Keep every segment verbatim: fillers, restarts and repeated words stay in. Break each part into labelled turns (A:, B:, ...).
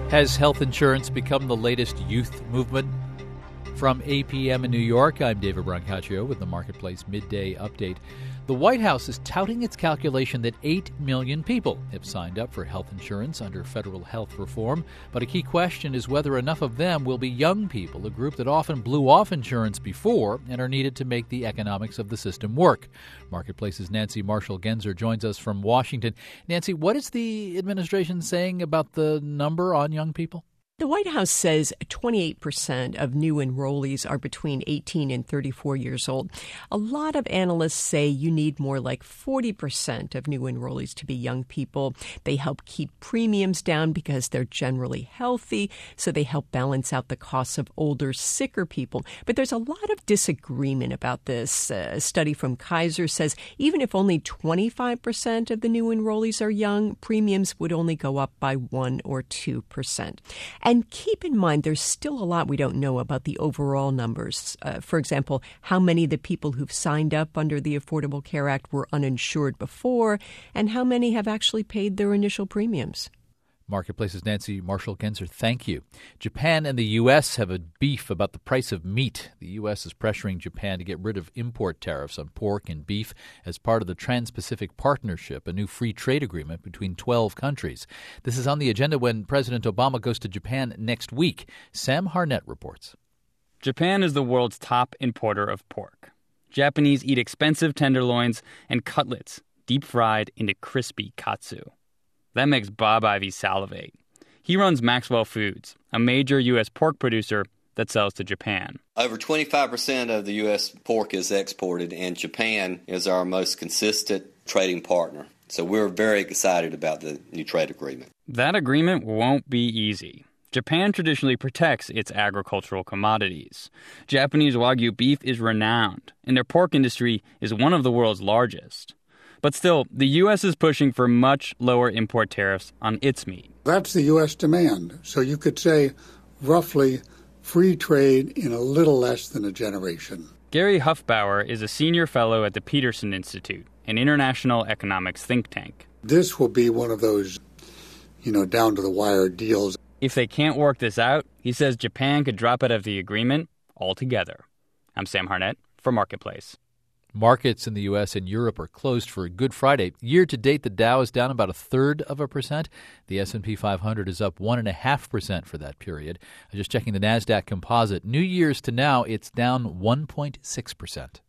A: Has health insurance become the latest youth movement? From A P M in New York, I'm David Brancaccio with the Marketplace Midday Update. The White House is touting its calculation that eight million people have signed up for health insurance under federal health reform. But a key question is whether enough of them will be young people, a group that often blew off insurance before and are needed to make the economics of the system work. Marketplace's Nancy Marshall-Genzer joins us from Washington. Nancy, what is the administration saying about the number on young people?
B: The White House says twenty-eight percent of new enrollees are between eighteen and thirty-four years old. A lot of analysts say you need more like forty percent of new enrollees to be young people. They help keep premiums down because they're generally healthy, so they help balance out the costs of older, sicker people. But there's a lot of disagreement about this. A study from Kaiser says even if only twenty-five percent of the new enrollees are young, premiums would only go up by one or two percent. And keep in mind, there's still a lot we don't know about the overall numbers. Uh, for example, how many of the people who've signed up under the Affordable Care Act were uninsured before, and how many have actually paid their initial premiums.
A: Marketplace's Nancy Marshall-Genzer, thank you. Japan and the U S have a beef about the price of meat. The U S is pressuring Japan to get rid of import tariffs on pork and beef as part of the Trans-Pacific Partnership, a new free trade agreement between twelve countries. This is on the agenda when President Obama goes to Japan next week. Sam Harnett reports.
C: Japan is the world's top importer of pork. Japanese eat expensive tenderloins and cutlets, deep-fried into crispy katsu. That makes Bob Ivy salivate. He runs Maxwell Foods, a major U S pork producer that sells to Japan.
D: Over twenty-five percent of the U S pork is exported, and Japan is our most consistent trading partner. So we're very excited about the new trade agreement.
C: That agreement won't be easy. Japan traditionally protects its agricultural commodities. Japanese Wagyu beef is renowned, and their pork industry is one of the world's largest. But still, the U S is pushing for much lower import tariffs on its meat.
E: That's the U S demand. So you could say roughly free trade in a little less than a generation.
C: Gary Huffbauer is a senior fellow at the Peterson Institute, an international economics think tank.
E: This will be one of those, you know, down-to-the-wire deals.
C: If they can't work this out, he says Japan could drop out of the agreement altogether. I'm Sam Harnett for Marketplace.
A: Markets in the U S and Europe are closed for Good Friday. Year to date, the Dow is down about a third of a percent. The S and P five hundred is up one and a half percent for that period. Just checking the NASDAQ Composite. New Year's to now, it's down one point six percent.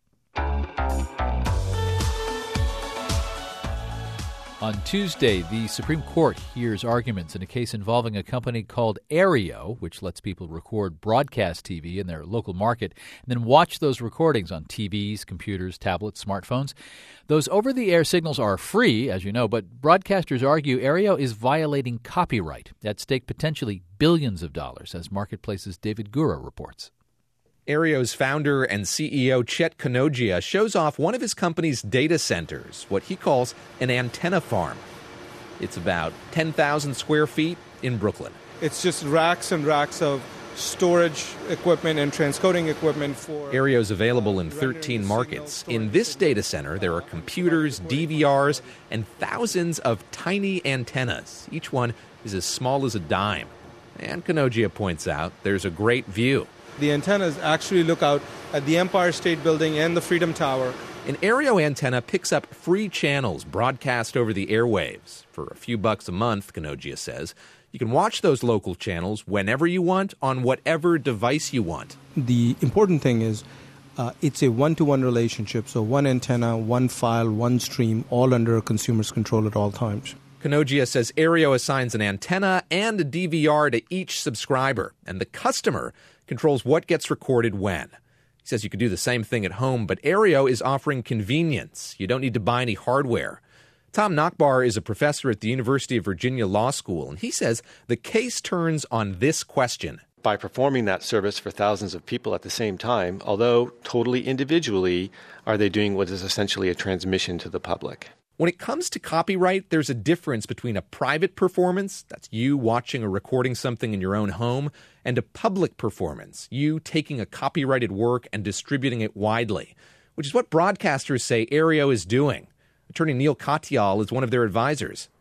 A: On Tuesday, the Supreme Court hears arguments in a case involving a company called Aereo, which lets people record broadcast T V in their local market and then watch those recordings on T Vs, computers, tablets, smartphones. Those over-the-air signals are free, as you know, but broadcasters argue Aereo is violating copyright. At stake potentially billions of dollars, as Marketplace's David Gura reports.
F: Aereo's founder and C E O Chet Kanogia shows off one of his company's data centers, what he calls an antenna farm. It's about ten thousand square feet in Brooklyn.
G: It's just racks and racks of storage equipment and transcoding equipment for...
F: Aereo's available in thirteen markets. In this data center, there are computers, D V Rs, and thousands of tiny antennas. Each one is as small as a dime. And Kanogia points out there's a great view.
G: The antennas actually look out at the Empire State Building and the Freedom Tower.
F: An Aereo antenna picks up free channels broadcast over the airwaves. For a few bucks a month, Kanogia says, you can watch those local channels whenever you want, on whatever device you want.
G: The important thing is uh, it's a one-to-one relationship, so one antenna, one file, one stream, all under a consumer's control at all times.
F: Kanogia says Aereo assigns an antenna and a D V R to each subscriber, and the customer controls what gets recorded when. He says you could do the same thing at home, but Aereo is offering convenience. You don't need to buy any hardware. Tom Nachbar is a professor at the University of Virginia Law School, and he says the case turns on this question.
H: By performing that service for thousands of people at the same time, although totally individually, are they doing what is essentially a transmission to the public?
F: When it comes to copyright, there's a difference between a private performance, that's you watching or recording something in your own home, and a public performance, you taking a copyrighted work and distributing it widely, which is what broadcasters say Aereo is doing. Attorney Neil Katyal is one of their advisors.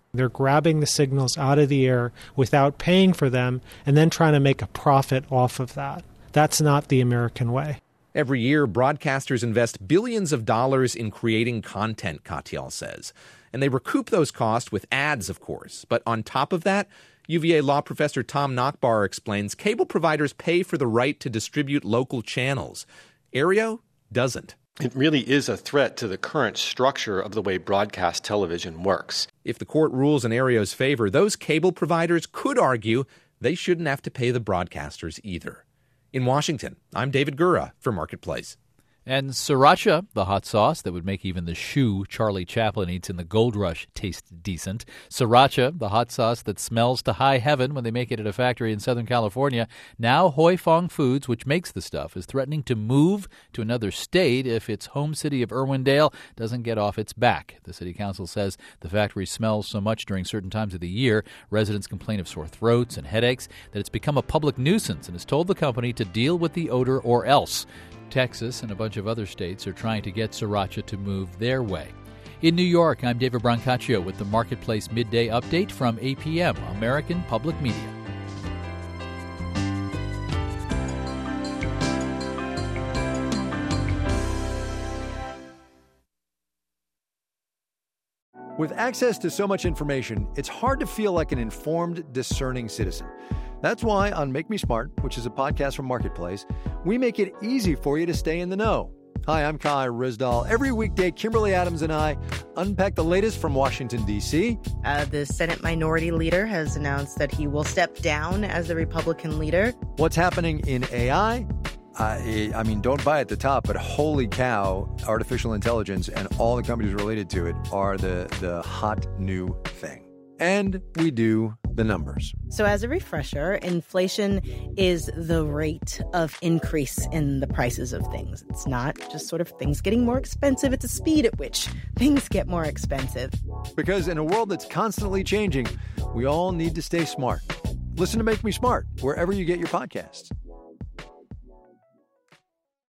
I: They're grabbing the signals out of the air without paying for them and then trying to make a profit off of that. That's not the American way.
F: Every year, broadcasters invest billions of dollars in creating content, Katyal says. And they recoup those costs with ads, of course. But on top of that, U V A law professor Tom Nachbar explains cable providers pay for the right to distribute local channels. Aereo doesn't.
H: It really is a threat to the current structure of the way broadcast television works.
F: If the court rules in Aereo's favor, those cable providers could argue they shouldn't have to pay the broadcasters either. In Washington, I'm David Gura for Marketplace.
A: And sriracha, the hot sauce that would make even the shoe Charlie Chaplin eats in the Gold Rush taste decent. Sriracha, the hot sauce that smells to high heaven when they make it at a factory in Southern California. Now Hoi Fong Foods, which makes the stuff, is threatening to move to another state if its home city of Irwindale doesn't get off its back. The city council says the factory smells so much during certain times of the year, residents complain of sore throats and headaches, that it's become a public nuisance and has told the company to deal with the odor or else. Texas and a bunch of other states are trying to get sriracha to move their way. In New York, I'm David Brancaccio with the Marketplace Midday Update from A P M, American Public Media.
J: With access to so much information, it's hard to feel like an informed, discerning citizen. That's why on Make Me Smart, which is a podcast from Marketplace, we make it easy for you to stay in the know. Hi, I'm Kai Rizdal. Every weekday, Kimberly Adams and I unpack the latest from Washington, D C
K: Uh, the Senate Minority Leader has announced that he will step down as the Republican leader.
J: What's happening in A I? I, I mean, don't buy at the top, but holy cow, artificial intelligence and all the companies related to it are the, the hot new thing. And we do the numbers.
K: So as a refresher, inflation is the rate of increase in the prices of things. It's not just sort of things getting more expensive. It's the speed at which things get more expensive.
J: Because in a world that's constantly changing, we all need to stay smart. Listen to Make Me Smart wherever you get your podcasts.